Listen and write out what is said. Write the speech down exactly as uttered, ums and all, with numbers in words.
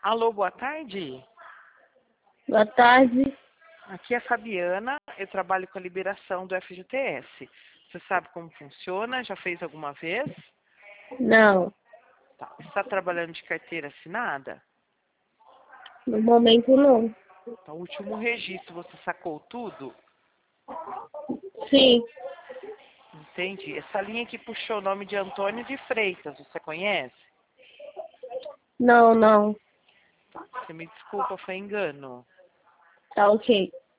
Alô, boa tarde. Boa tarde. Aqui é a Fabiana, eu trabalho com a liberação do F G T S. Você sabe como funciona? Já fez alguma vez? Não, Tá. Está trabalhando de carteira assinada? no momento não. Tá. O último registro, você sacou tudo? Sim, Entendi. Essa linha que puxou o nome de Antônio de Freitas, você conhece? não, não. Você me desculpa, foi engano. Tá ok.